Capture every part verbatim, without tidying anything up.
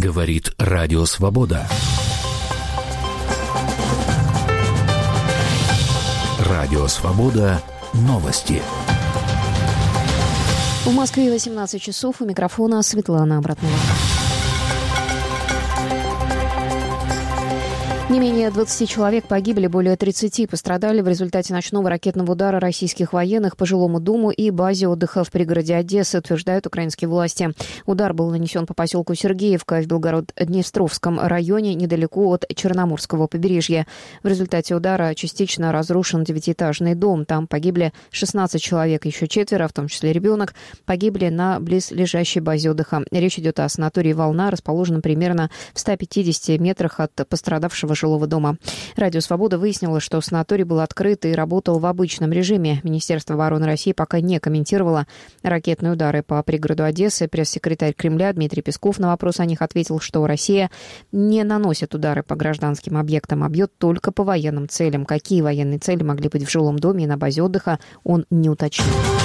Говорит Радио Свобода. Радио Свобода. Новости. В Москве восемнадцать часов. У микрофона Светлана Абратнова. Не менее двадцати человек погибли, более тридцати пострадали в результате ночного ракетного удара российских военных по жилому дому и базе отдыха в пригороде Одессы, утверждают украинские власти. Удар был нанесен по поселку Сергеевка в Белгород-Днестровском районе, недалеко от Черноморского побережья. В результате удара частично разрушен девятиэтажный дом. Там погибли шестнадцать человек, еще четверо, в том числе ребенок, погибли на близлежащей базе отдыха. Речь идет о санатории «Волна», расположенном примерно в ста пятидесяти метрах от пострадавшего жилого дома. Радио «Свобода» выяснило, что санаторий был открыт и работал в обычном режиме. Министерство обороны России пока не комментировало ракетные удары по пригороду Одессы. Пресс-секретарь Кремля Дмитрий Песков на вопрос о них ответил, что Россия не наносит удары по гражданским объектам, а бьет только по военным целям. Какие военные цели могли быть в жилом доме и на базе отдыха, он не уточнил.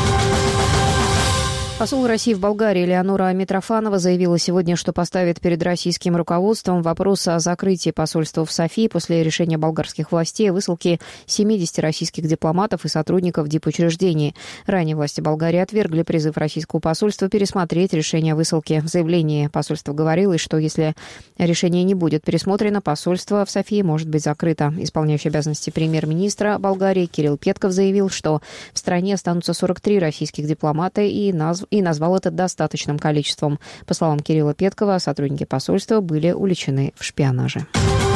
Посол России в Болгарии Леонора Митрофанова заявила сегодня, что поставит перед российским руководством вопрос о закрытии посольства в Софии после решения болгарских властей о высылке семидесяти российских дипломатов и сотрудников дипучреждений. Ранее власти Болгарии отвергли призыв российского посольства пересмотреть решение о высылке. В заявлении посольства говорилось, что если решение не будет пересмотрено, посольство в Софии может быть закрыто. Исполняющий обязанности премьер-министра Болгарии Кирилл Петков заявил, что в стране останутся сорок три российских дипломата и назв и назвал это достаточным количеством. По словам Кирилла Петкова, сотрудники посольства были уличены в шпионаже.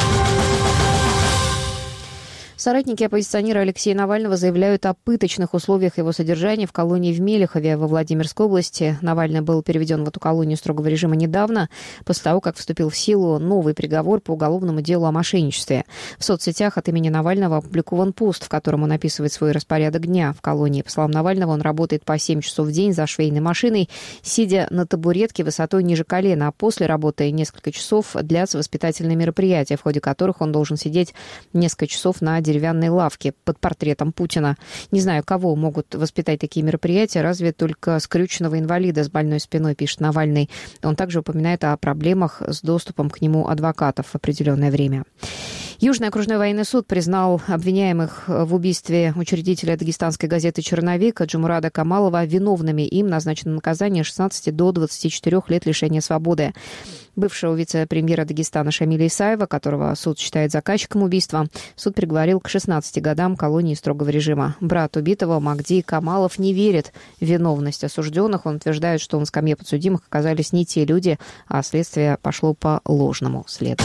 Соратники оппозиционера Алексея Навального заявляют о пыточных условиях его содержания в колонии в Мелехове во Владимирской области. Навальный был переведен в эту колонию строгого режима недавно, после того, как вступил в силу новый приговор по уголовному делу о мошенничестве. В соцсетях от имени Навального опубликован пост, в котором он описывает свой распорядок дня в колонии. По словам Навального, он работает по семь часов в день за швейной машиной, сидя на табуретке высотой ниже колена, а после работы несколько часов длятся воспитательные мероприятия, в ходе которых он должен сидеть несколько часов на деревянной лавке под портретом Путина. Не знаю, кого могут воспитать такие мероприятия, разве только скрюченного инвалида с больной спиной, пишет Навальный. Он также упоминает о проблемах с доступом к нему адвокатов в определенное время. Южный окружной военный суд признал обвиняемых в убийстве учредителя дагестанской газеты «Черновик» Джумурада Камалова виновными. Им назначено наказание шестнадцати до двадцати четырёх лет лишения свободы. Бывшего вице-премьера Дагестана Шамиля Исаева, которого суд считает заказчиком убийства, суд приговорил к шестнадцати годам колонии строгого режима. Брат убитого Магди Камалов не верит в виновность осужденных. Он утверждает, что на скамье подсудимых оказались не те люди, а следствие пошло по ложному следу.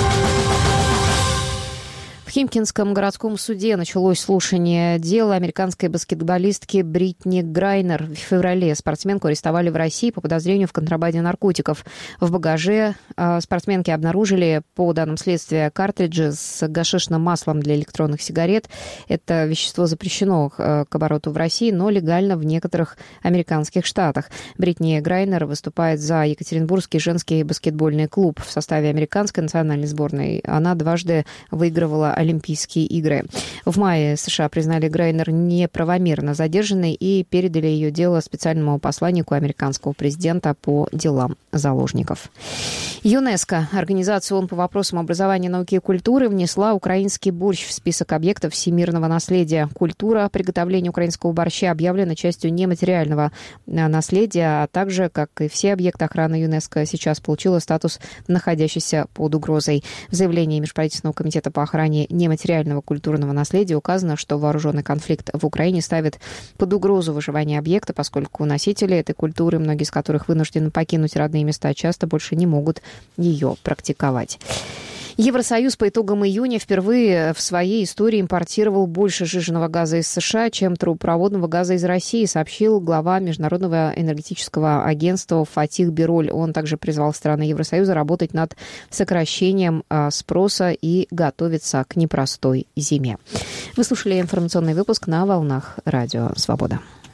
В Химкинском городском суде началось слушание дела американской баскетболистки Бритни Грайнер. В феврале спортсменку арестовали в России по подозрению в контрабанде наркотиков. В багаже спортсменки обнаружили, по данным следствия, картриджи с гашишным маслом для электронных сигарет. Это вещество запрещено к обороту в России, но легально в некоторых американских штатах. Бритни Грайнер выступает за Екатеринбургский женский баскетбольный клуб. В составе американской национальной сборной она дважды выигрывала Олимпийские игры. В мае США признали Грайнер неправомерно задержанной и передали ее дело специальному посланнику американского президента по делам заложников. ЮНЕСКО, Организация ООН по вопросам образования, науки и культуры, внесла украинский борщ в список объектов всемирного наследия. Культура приготовления украинского борща объявлена частью нематериального наследия, а также, как и все объекты охраны ЮНЕСКО, сейчас получила статус, находящийся под угрозой. В заявлении Межправительственного комитета по охране нематериального культурного наследия указано, что вооруженный конфликт в Украине ставит под угрозу выживание объекта, поскольку носители этой культуры, многие из которых вынуждены покинуть родные места, часто больше не могут ее практиковать. Евросоюз по итогам июня впервые в своей истории импортировал больше сжиженного газа из США, чем трубопроводного газа из России, сообщил глава Международного энергетического агентства Фатих Бироль. Он также призвал страны Евросоюза работать над сокращением спроса и готовиться к непростой зиме. Вы слушали информационный выпуск на волнах Радио Свобода.